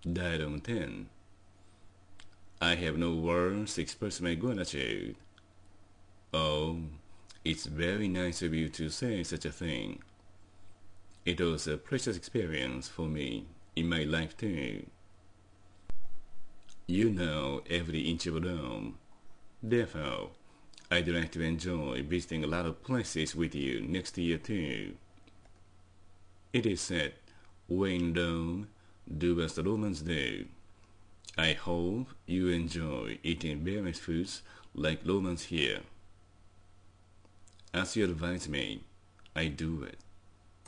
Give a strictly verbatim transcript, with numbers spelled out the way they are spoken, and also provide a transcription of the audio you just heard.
Dialogue ten. I have no words to express my gratitude. Oh, it's very nice of you to say such a thing. It was a precious experience for me in my life too. You know every inch of Rome. Therefore, I'd like to enjoy visiting a lot of places with you next year too. It is said, when Rome, do as the Romans do. I hope you enjoy eating various foods like Romans here. As you advise me, I do it.